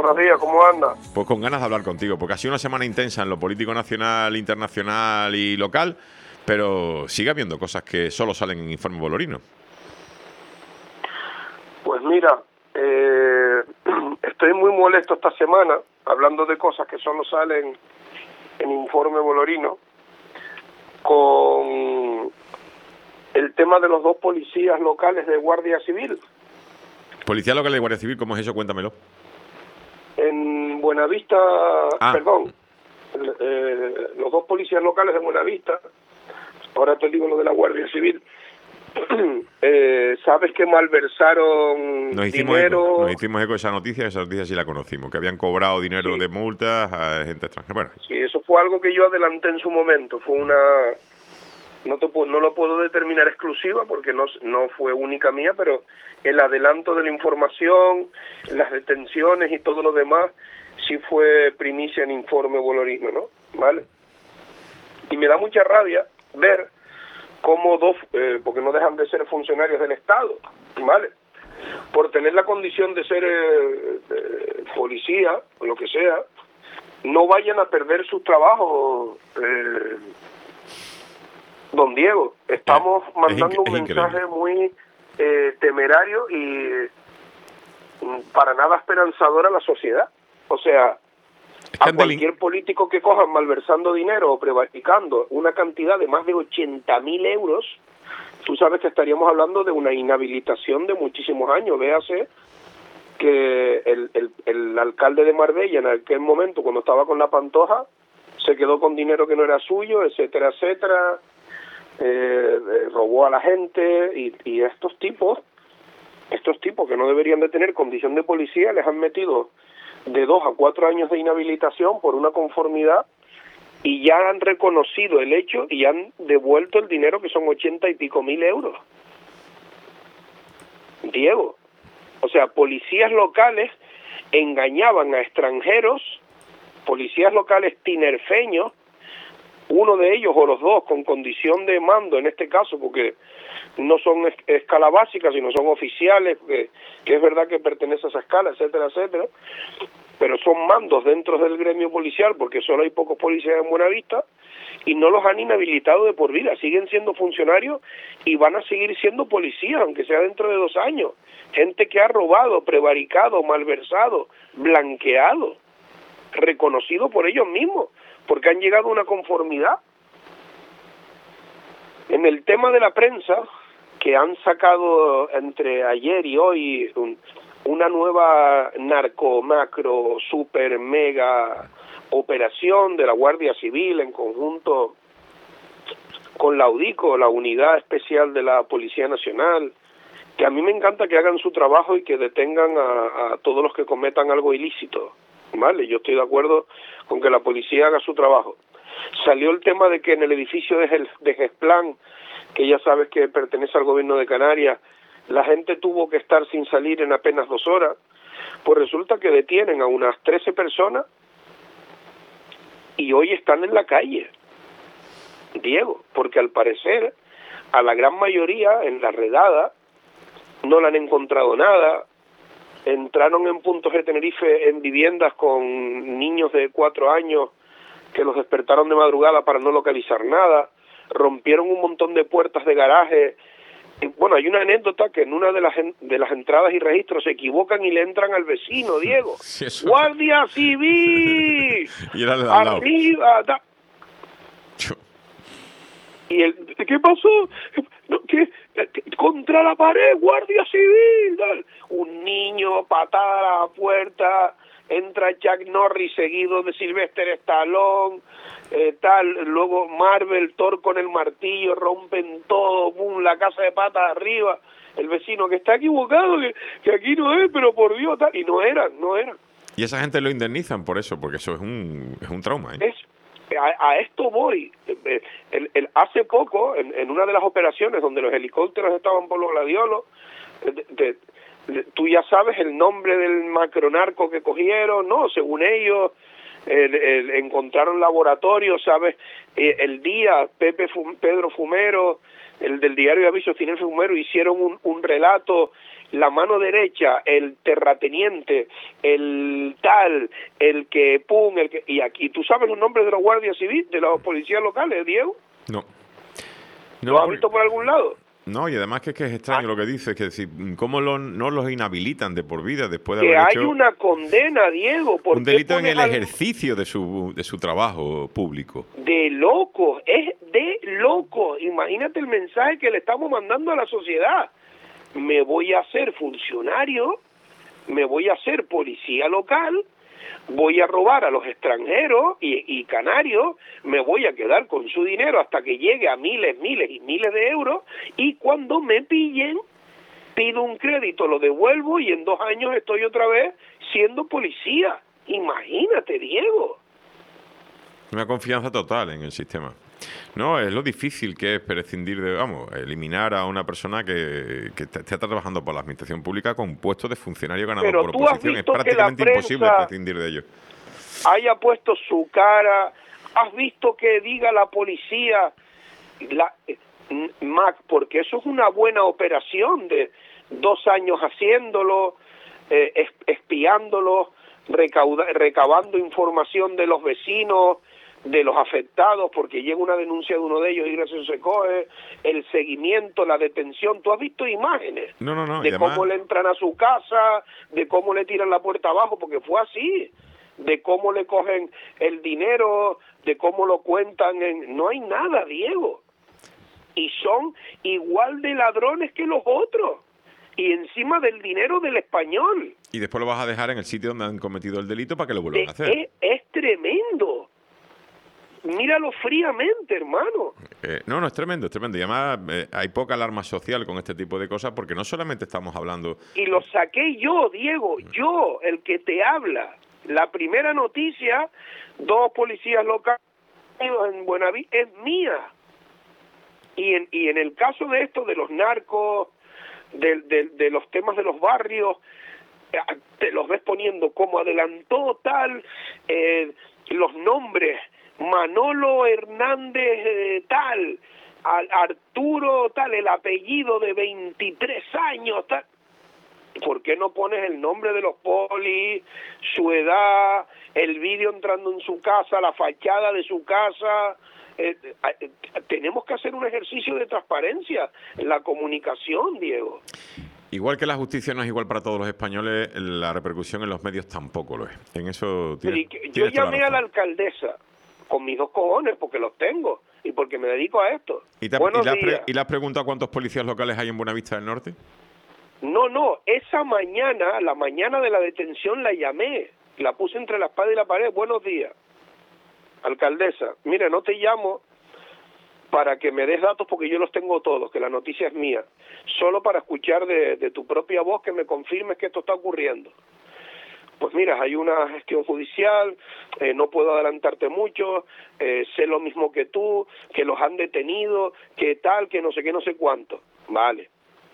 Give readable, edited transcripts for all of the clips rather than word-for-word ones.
Buenos días, ¿cómo anda? Pues con ganas de hablar contigo, porque ha sido una semana intensa en lo político nacional, internacional y local, pero sigue habiendo cosas que solo salen en Informe Bolorino. Pues mira, estoy muy molesto esta semana, hablando de cosas que solo salen en Informe Bolorino, con el tema de los dos policías locales de Guardia Civil. Policía local de Guardia Civil, ¿cómo es eso? Cuéntamelo. En Buenavista, los dos policías locales de Buenavista, ahora te digo lo de la Guardia Civil, sabes que malversaron dinero. Nos hicimos eco de esa noticia sí la conocimos, que habían cobrado dinero de multas a gente extranjera. Bueno. Sí, eso fue algo que yo adelanté en su momento, fue una... No lo puedo determinar exclusiva porque no fue única mía, pero el adelanto de la información, las detenciones y todo lo demás, sí fue primicia en Informe Bolorino, ¿no? ¿Vale? Y me da mucha rabia ver cómo dos, porque no dejan de ser funcionarios del Estado, ¿vale? Por tener la condición de ser policía, o lo que sea, no vayan a perder sus trabajos, don Diego. Estamos mandando un mensaje muy temerario y para nada esperanzador a la sociedad. O sea, a cualquier político que cojan malversando dinero o prevaricando una cantidad de más de 80.000 euros, tú sabes que estaríamos hablando de una inhabilitación de muchísimos años. Véase que el alcalde de Marbella en aquel momento, cuando estaba con la Pantoja, se quedó con dinero que no era suyo, etcétera, etcétera, robó a la gente y estos tipos que no deberían de tener condición de policía, les han metido de 2 a 4 años de inhabilitación por una conformidad y ya han reconocido el hecho y han devuelto el dinero, que son 80 y pico mil euros. Diego, o sea, policías locales engañaban a extranjeros, policías locales tinerfeños, uno de ellos o los dos con condición de mando en este caso, porque no son escala básica, sino son oficiales, que es verdad que pertenece a esa escala, etcétera, etcétera, pero son mandos dentro del gremio policial, porque solo hay pocos policías en Buenavista, y no los han inhabilitado de por vida, siguen siendo funcionarios y van a seguir siendo policías, aunque sea dentro de 2 años. Gente que ha robado, prevaricado, malversado, blanqueado, reconocido por ellos mismos, porque han llegado a una conformidad. En el tema de la prensa, que han sacado entre ayer y hoy una nueva narco, macro, super, mega operación de la Guardia Civil en conjunto con la UDICO, la Unidad Especial de la Policía Nacional, que a mí me encanta que hagan su trabajo y que detengan a todos los que cometan algo ilícito, ¿vale? Yo estoy de acuerdo con que la policía haga su trabajo. Salió el tema de que en el edificio de Gesplan, que ya sabes que pertenece al gobierno de Canarias, la gente tuvo que estar sin salir en apenas 2 horas. Pues resulta que detienen a unas 13 personas y hoy están en la calle, Diego, porque al parecer a la gran mayoría en la redada no le han encontrado nada. Entraron en puntos de Tenerife en viviendas con niños de 4 años que los despertaron de madrugada para no localizar nada, rompieron un montón de puertas de garaje. Y bueno, hay una anécdota que en una de las entradas y registros se equivocan y le entran al vecino, Diego. Sí, ¡Guardia Civil! Y era al lado. ¡Arriba! Y ¿qué pasó? ¿Qué? Contra la pared, Guardia Civil. Tal. Un niño, patada a la puerta, entra Chuck Norris seguido de Sylvester Stallone, luego Marvel, Thor con el martillo, rompen todo, boom, la casa de patas arriba, el vecino que está equivocado, que aquí no es, pero por Dios, tal, y no eran. Y esa gente lo indemnizan por eso, porque eso es un trauma, ¿eh? A esto voy. Hace poco, en una de las operaciones donde los helicópteros estaban por los gladiolos, tú ya sabes el nombre del macronarco que cogieron, ¿no? Según ellos, encontraron laboratorio, ¿sabes? El día, Pedro Fumero, el del diario de Avisos Tinelfe Fumero, hicieron un relato, la mano derecha, el terrateniente, el tal, el que pum, el que... Y aquí, ¿tú sabes los nombres de los guardias civiles, de los policías locales, Diego? No. ¿Lo has visto por algún lado? No, y además que es extraño lo que dice, que si, ¿cómo no los inhabilitan de por vida después de que haber hay hecho una condena, Diego? un delito en el ejercicio de su trabajo público? De locos, es de locos. Imagínate el mensaje que le estamos mandando a la sociedad. Me voy a hacer funcionario, me voy a hacer policía local, voy a robar a los extranjeros y canarios, me voy a quedar con su dinero hasta que llegue a miles y miles de euros, y cuando me pillen, pido un crédito, lo devuelvo y en 2 años estoy otra vez siendo policía. Imagínate, Diego. Una confianza total en el sistema. No, es lo difícil que es prescindir de, eliminar a una persona que está trabajando por la administración pública con puestos de funcionario ganado por oposición. Es prácticamente imposible prescindir de ello. Haya puesto su cara, has visto que diga la policía, Mac, porque eso es una buena operación de 2 años haciéndolo, espiándolo, recabando información de los vecinos, de los afectados, porque llega una denuncia de uno de ellos y gracias a eso se coge, el seguimiento, la detención. ¿Tú has visto imágenes? No, de además, cómo le entran a su casa, de cómo le tiran la puerta abajo, porque fue así, de cómo le cogen el dinero, de cómo lo cuentan, no hay nada, Diego. Y son igual de ladrones que los otros, y encima del dinero del español. Y después lo vas a dejar en el sitio donde han cometido el delito para que lo vuelvan a hacer. Es tremendo. Míralo fríamente, hermano. No, es tremendo, es tremendo. Y además hay poca alarma social con este tipo de cosas, porque no solamente estamos hablando... Y lo saqué yo, Diego, yo, el que te habla. La primera noticia, 2 policías locales en Buenavista, es mía. Y en el caso de esto, de los narcos, de los temas de los barrios, te los ves poniendo como adelantó tal, los nombres... Manolo Hernández tal, Arturo tal, el apellido de 23 años tal. ¿Por qué no pones el nombre de los polis, su edad, el vídeo entrando en su casa, la fachada de su casa? Tenemos que hacer un ejercicio de transparencia en la comunicación, Diego. Igual que la justicia no es igual para todos los españoles, la repercusión en los medios tampoco lo es. En eso yo llamé a la alcaldesa con mis 2 cojones, porque los tengo y porque me dedico a esto. ¿Y le has preguntado cuántos policías locales hay en Buenavista del Norte? No, esa mañana, la mañana de la detención, la llamé, la puse entre la espada y la pared. Buenos días, alcaldesa. Mira, no te llamo para que me des datos porque yo los tengo todos, que la noticia es mía. Solo para escuchar de tu propia voz que me confirmes que esto está ocurriendo. Pues mira, hay una gestión judicial, no puedo adelantarte mucho, sé lo mismo que tú, que los han detenido, que tal, que no sé qué, no sé cuánto. Vale.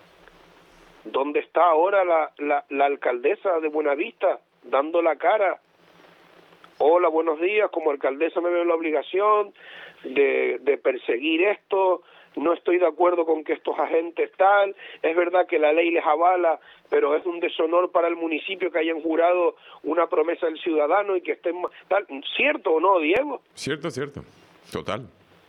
¿Dónde está ahora la alcaldesa de Buenavista dando la cara? Hola, buenos días, como alcaldesa me veo en la obligación de perseguir esto, no estoy de acuerdo con que estos agentes tal, es verdad que la ley les avala, pero es un deshonor para el municipio que hayan jurado una promesa del ciudadano y que estén tal. ¿Cierto o no, Diego? Cierto, total.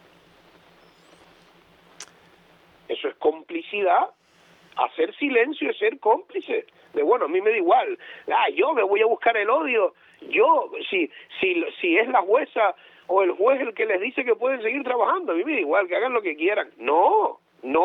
Eso es complicidad. Hacer silencio es ser cómplice. A mí me da igual. Yo me voy a buscar el odio. Yo, si es la jueza o el juez el que les dice que pueden seguir trabajando, a mí me da igual, que hagan lo que quieran. No,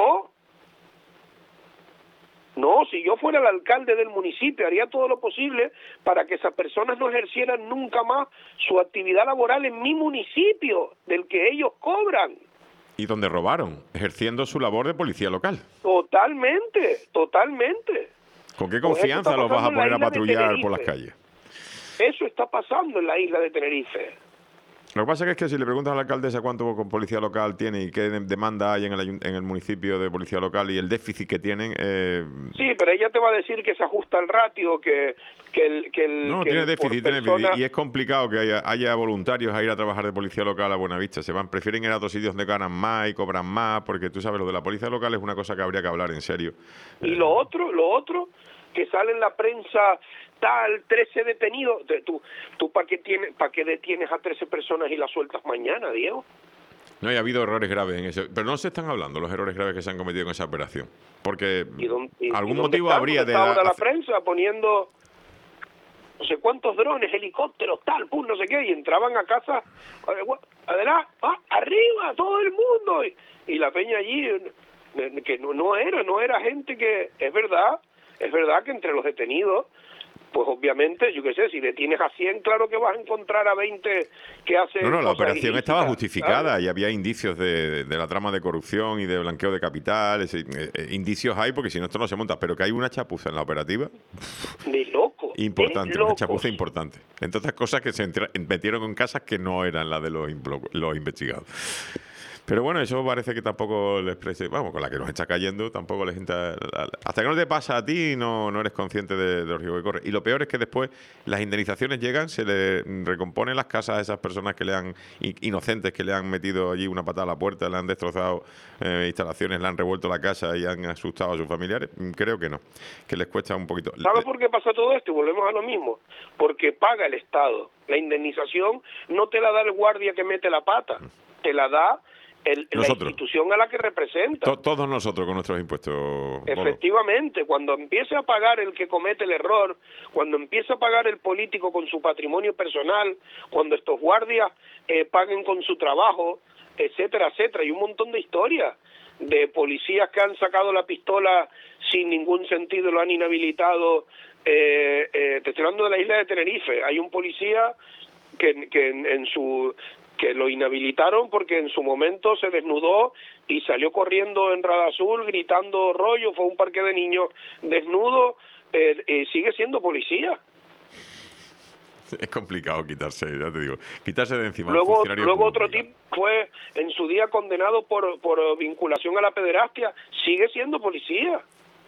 si yo fuera el alcalde del municipio, haría todo lo posible para que esas personas no ejercieran nunca más su actividad laboral en mi municipio, del que ellos cobran. Y donde robaron, ejerciendo su labor de policía local. Totalmente. ¿Con qué confianza los vas a poner a patrullar por las calles? Eso está pasando en la isla de Tenerife. Lo que pasa es que si le preguntas a la alcaldesa cuánto con policía local tiene y qué demanda hay en el municipio de policía local y el déficit que tienen... Sí, pero ella te va a decir que se ajusta el ratio, que No, tiene déficit, y es complicado que haya voluntarios a ir a trabajar de policía local a Buenavista. prefieren ir a otros sitios donde ganan más y cobran más, porque tú sabes, lo de la policía local es una cosa que habría que hablar en serio. Y lo otro, que sale en la prensa... tal, 13 detenidos. ¿Tú para qué detienes a 13 personas y las sueltas mañana, Diego? No, y ha habido errores graves en eso. Pero no se están hablando los errores graves que se han cometido en esa operación. Porque algún motivo habría de... ahora la prensa poniendo no sé cuántos drones, helicópteros, tal, pum, no sé qué, y entraban a casa, adelante, arriba, todo el mundo. Y la peña allí, que no era gente que... Es verdad que entre los detenidos... Pues obviamente, yo qué sé, si detienes a 100, claro que vas a encontrar a 20 que hacen... No, la operación estaba justificada, ¿sabes? Y había indicios de la trama de corrupción y de blanqueo de capitales. Indicios hay, porque si no, esto no se monta. Pero que hay una chapuza en la operativa... De loco. Importante, una chapuza importante. Entre otras cosas que se metieron en casas que no eran las de los investigados. Pero bueno, eso parece que tampoco les parece... Vamos, con la que nos está cayendo, tampoco les entra... Hasta que no te pasa a ti, no eres consciente de los riesgos que corres. Y lo peor es que después las indemnizaciones llegan, se le recomponen las casas a esas personas que le han... inocentes, que le han metido allí una patada a la puerta, le han destrozado instalaciones, le han revuelto la casa y han asustado a sus familiares. Creo que no, que les cuesta un poquito. ¿Sabes por qué pasa todo esto? Y volvemos a lo mismo. Porque paga el Estado. La indemnización no te la da el guardia que mete la pata, te la da... la institución a la que representa. Todos nosotros con nuestros impuestos. Efectivamente, cuando empiece a pagar el que comete el error, cuando empiece a pagar el político con su patrimonio personal, cuando estos guardias paguen con su trabajo, etcétera, etcétera, y un montón de historias de policías que han sacado la pistola sin ningún sentido, lo han inhabilitado. Te estoy hablando de la isla de Tenerife. Hay un policía que lo inhabilitaron porque en su momento se desnudó y salió corriendo en Rada Azul gritando rollo, fue a un parque de niños desnudo, sigue siendo policía. Es complicado quitarse, ya te digo, quitarse de encima. Luego otro tipo fue en su día condenado por vinculación a la pederastia, sigue siendo policía.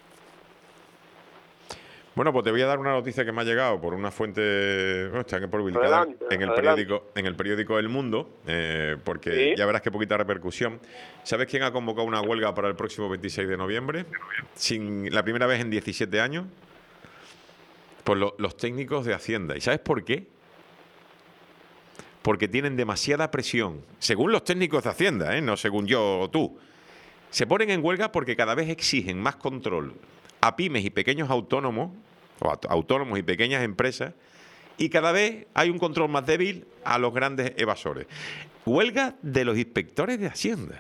Bueno, pues te voy a dar una noticia que me ha llegado por una fuente, está publicada en el periódico El Mundo, porque ¿sí? Ya verás qué poquita repercusión. ¿Sabes quién ha convocado una huelga para el próximo 26 de noviembre? La primera vez en 17 años. Pues los técnicos de Hacienda. ¿Y sabes por qué? Porque tienen demasiada presión. Según los técnicos de Hacienda, no según yo o tú. Se ponen en huelga porque cada vez exigen más control a pymes y pequeños autónomos, o autónomos y pequeñas empresas, y cada vez hay un control más débil a los grandes evasores. Huelga de los inspectores de Hacienda.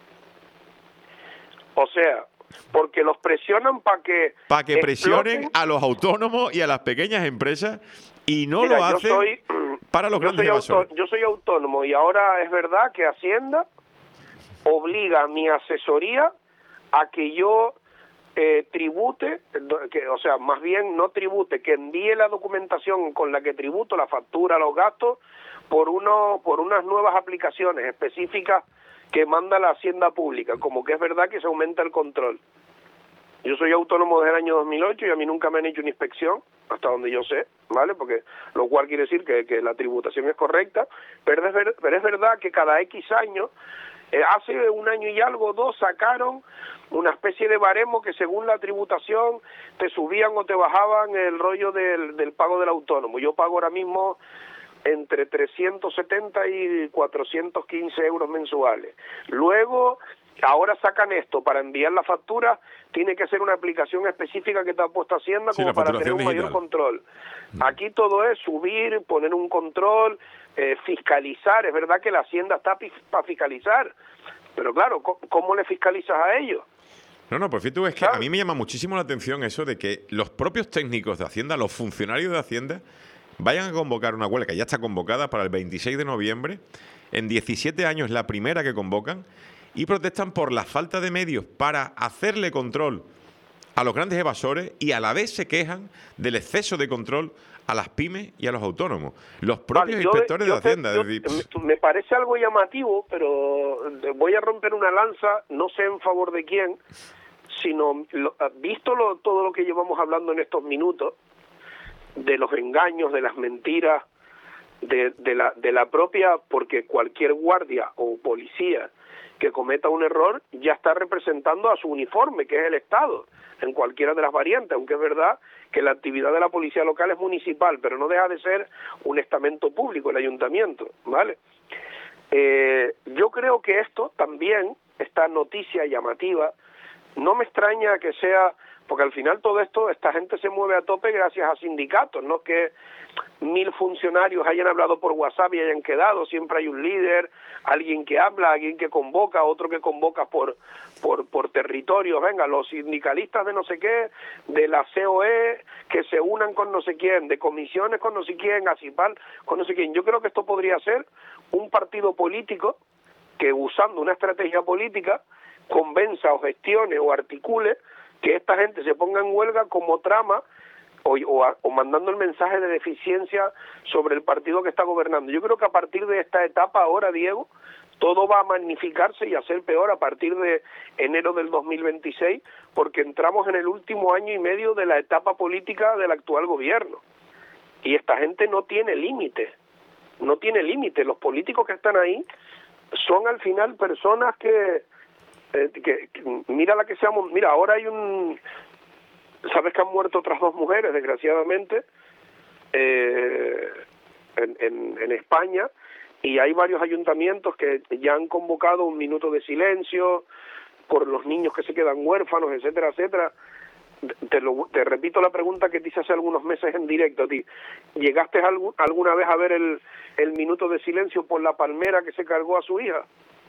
O sea, porque los presionan para que presionen a los autónomos y a las pequeñas empresas, y no lo hacen para los grandes evasores. Yo soy autónomo y ahora es verdad que Hacienda obliga a mi asesoría a que yo tribute, o sea, más bien no tribute, que envíe la documentación con la que tributo, la factura, los gastos, por unas nuevas aplicaciones específicas que manda la Hacienda Pública, como que es verdad que se aumenta el control. Yo soy autónomo desde el año 2008 y a mí nunca me han hecho una inspección, hasta donde yo sé, ¿vale? Porque lo cual quiere decir que la tributación es correcta, pero es verdad que cada X años, hace un año y algo, 2, sacaron una especie de baremo que según la tributación te subían o te bajaban el rollo del pago del autónomo. Yo pago ahora mismo entre 370 y 415 euros mensuales. Luego, ahora sacan esto, para enviar la factura tiene que ser una aplicación específica que te ha puesto Hacienda, sí, como para tener un mayor control. Aquí todo es subir, poner un control, fiscalizar. Es verdad que la Hacienda está para fiscalizar, pero claro, ¿cómo le fiscalizas a ellos? No, pues fíjate, es que a mí me llama muchísimo la atención eso de que los propios técnicos de Hacienda, los funcionarios de Hacienda, vayan a convocar una huelga que ya está convocada para el 26 de noviembre. En 17 años la primera que convocan, y protestan por la falta de medios para hacerle control a los grandes evasores, y a la vez se quejan del exceso de control a las pymes y a los autónomos, los propios inspectores de Hacienda. Me parece algo llamativo, pero voy a romper una lanza, no sé en favor de quién, sino visto todo lo que llevamos hablando en estos minutos, de los engaños, de las mentiras, de la propia, porque cualquier guardia o policía que cometa un error ya está representando a su uniforme, que es el Estado, en cualquiera de las variantes, aunque es verdad que la actividad de la policía local es municipal, pero no deja de ser un estamento público, el ayuntamiento, ¿vale? Yo creo que esto también, esta noticia llamativa, no me extraña que sea, porque al final todo esto, esta gente se mueve a tope gracias a sindicatos, no que 1000 funcionarios hayan hablado por WhatsApp y hayan quedado, siempre hay un líder, alguien que habla, alguien que convoca, otro que convoca por territorio, venga, los sindicalistas de no sé qué, de la COE, que se unan con no sé quién, de comisiones con no sé quién, ACIPAL con no sé quién. Yo creo que esto podría ser un partido político que, usando una estrategia política, convenza o gestione o articule que esta gente se ponga en huelga como trama o mandando el mensaje de deficiencia sobre el partido que está gobernando. Yo creo que a partir de esta etapa ahora, Diego, todo va a magnificarse y a ser peor a partir de enero del 2026, porque entramos en el último año y medio de la etapa política del actual gobierno. Y esta gente no tiene límite, no tiene límite. Los políticos que están ahí son al final personas que mira la que seamos, mira, ahora hay sabes que han muerto otras 2 mujeres, desgraciadamente, en España, y hay varios ayuntamientos que ya han convocado un minuto de silencio por los niños que se quedan huérfanos, etcétera, etcétera. Te repito la pregunta que te hice hace algunos meses en directo a ti. ¿Llegaste alguna vez a ver el minuto de silencio por la palmera que se cargó a su hija?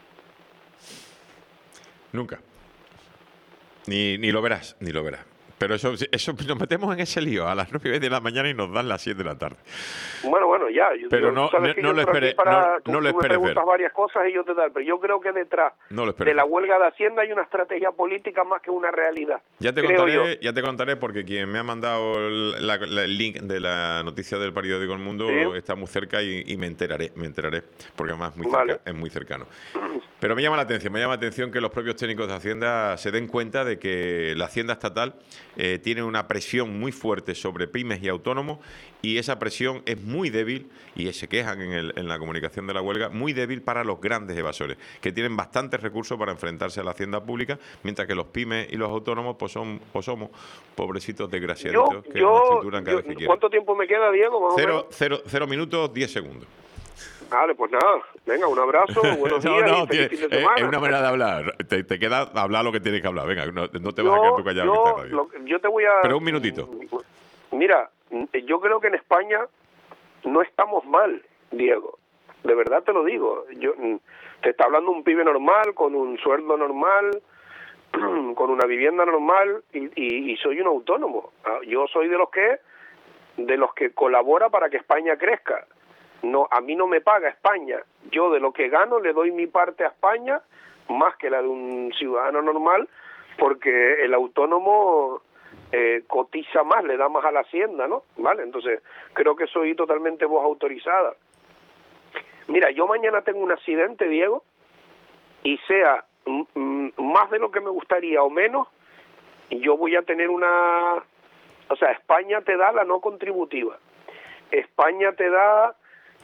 Nunca. Ni lo verás, ni lo verás. Pero eso nos metemos en ese lío a las 9:30 de la mañana y nos dan las 7 de la tarde. Bueno, ya. Pero no lo esperes. No lo esperes ver. Varias cosas y yo te doy, pero yo creo que detrás de la huelga de Hacienda hay una estrategia política más que una realidad. Ya te contaré porque quien me ha mandado el link de la noticia del periódico El Mundo está muy cerca y me enteraré, porque además es muy cercano. Pero me llama la atención que los propios técnicos de Hacienda se den cuenta de que la Hacienda estatal tiene una presión muy fuerte sobre pymes y autónomos, y esa presión es muy débil, y se quejan en la comunicación de la huelga, muy débil para los grandes evasores, que tienen bastantes recursos para enfrentarse a la hacienda pública, mientras que los pymes y los autónomos pues somos pobrecitos desgraciaditos que nos trituran cada vez que quieren. ¿Cuánto tiempo me queda, Diego? Más o menos? 0 minutos 10 segundos. Vale, pues nada, venga, un abrazo, buenos días y feliz fin de semana. Es una manera de hablar, te queda hablar lo que tienes que hablar, venga, no te vas a quedar tú callado. Yo te voy a... Pero un minutito. Mira, yo creo que en España no estamos mal, Diego, de verdad te lo digo. Te está hablando un pibe normal, con un sueldo normal, con una vivienda normal, y soy un autónomo. Yo soy de los que colabora para que España crezca. No, a mí no me paga España. Yo de lo que gano le doy mi parte a España, más que la de un ciudadano normal, porque el autónomo cotiza más, le da más a la Hacienda, ¿no? Vale, entonces creo que soy totalmente voz autorizada. Mira, yo mañana tengo un accidente, Diego, y sea más de lo que me gustaría o menos, yo voy a tener o sea, España te da la no contributiva. España te da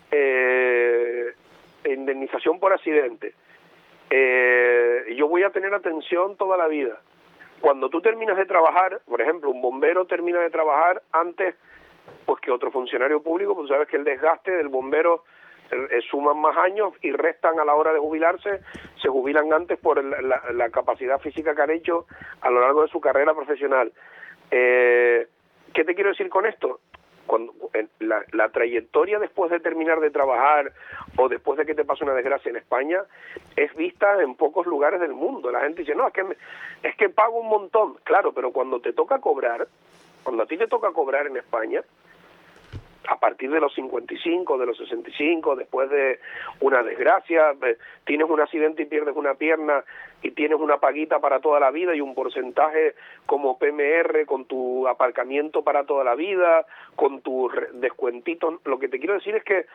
indemnización por accidente. Yo voy a tener atención toda la vida. Cuando tú terminas de trabajar, por ejemplo, un bombero termina de trabajar antes pues que otro funcionario público, pues sabes que el desgaste del bombero suman más años y restan a la hora de jubilarse, se jubilan antes por la capacidad física que han hecho a lo largo de su carrera profesional. ¿Qué te quiero decir con esto? Cuando la trayectoria después de terminar de trabajar o después de que te pase una desgracia en España es vista en pocos lugares del mundo. La gente dice, no, es que pago un montón. Claro, pero cuando te toca cobrar, cuando a ti te toca cobrar en España, a partir de los 55, de los 65, después de una desgracia, tienes un accidente y pierdes una pierna y tienes una paguita para toda la vida y un porcentaje como PMR con tu aparcamiento para toda la vida, con tu descuentito. Lo que te quiero decir es que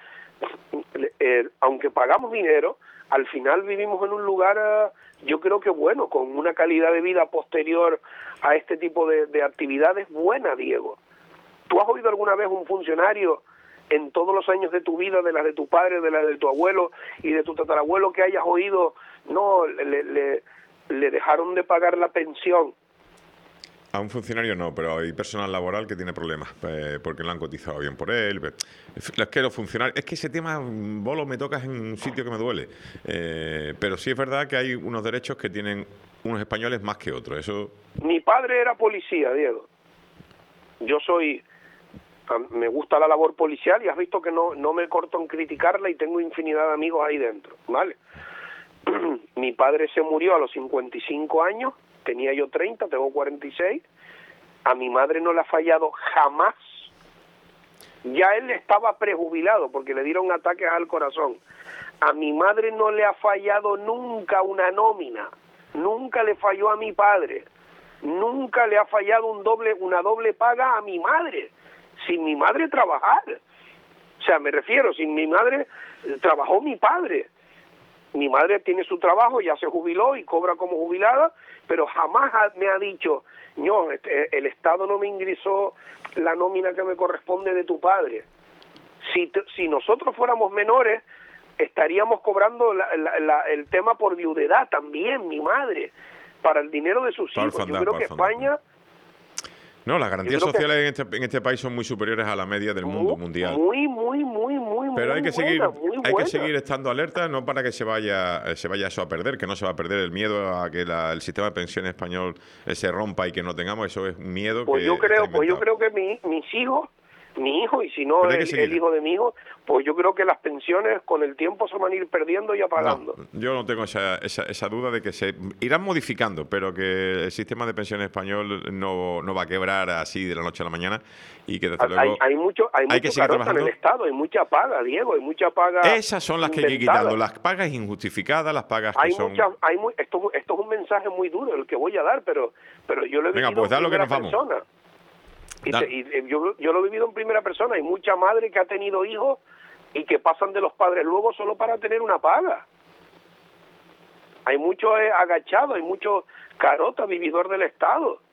aunque pagamos dinero, al final vivimos en un lugar, yo creo que bueno, con una calidad de vida posterior a este tipo de actividades buena, Diego. ¿Tú has oído alguna vez un funcionario en todos los años de tu vida, de la de tu padre, de la de tu abuelo y de tu tatarabuelo, que hayas oído, no, le dejaron de pagar la pensión? A un funcionario no, pero hay personal laboral que tiene problemas porque no han cotizado bien por él. Es que los funcionarios, es que ese tema, Bolo, me tocas en un sitio que me duele. Pero sí es verdad que hay unos derechos que tienen unos españoles más que otros. Eso. Mi padre era policía, Diego. Yo me gusta la labor policial y has visto que no me corto en criticarla y tengo infinidad de amigos ahí dentro, ¿vale? Mi padre se murió a los 55 años, tenía yo 30, tengo 46, a mi madre no le ha fallado jamás, ya él estaba prejubilado porque le dieron ataques al corazón, a mi madre no le ha fallado nunca una nómina, nunca le falló a mi padre, nunca le ha fallado una doble paga a mi madre, sin mi madre trabajar. O sea, me refiero, sin mi madre trabajó mi padre. Mi madre tiene su trabajo, ya se jubiló y cobra como jubilada, pero jamás me ha dicho, no, el Estado no me ingresó la nómina que me corresponde de tu padre. Si nosotros fuéramos menores, estaríamos cobrando el tema por viudedad también, mi madre, para el dinero de sus hijos. Yo creo que España... No, las garantías sociales en este país son muy superiores a la media del mundo mundial. Muy Pero hay que buena. seguir estando alerta, no para que se vaya eso a perder, que no se va a perder el miedo a que el sistema de pensiones español se rompa y que no tengamos. Eso es un miedo yo creo que mis hijos, mi hijo, y si no el hijo de mi hijo, pues yo creo que las pensiones con el tiempo se van a ir perdiendo y apagando. No, yo no tengo esa duda de que se irán modificando, pero que el sistema de pensiones español no va a quebrar así de la noche a la mañana y que desde luego hay mucho que seguir trabajando en el Estado, hay mucha paga, Diego, hay mucha paga. Esas son las que hay que ir quitando, las pagas injustificadas, las pagas que son... Esto es un mensaje muy duro el que voy a dar, pero yo lo he vivido pues da en lo que primera nos vamos. persona. Y yo lo he vivido en primera persona. Hay mucha madre que ha tenido hijos y que pasan de los padres luego solo para tener una paga. Hay mucho agachado, hay mucho carota, vividor del Estado.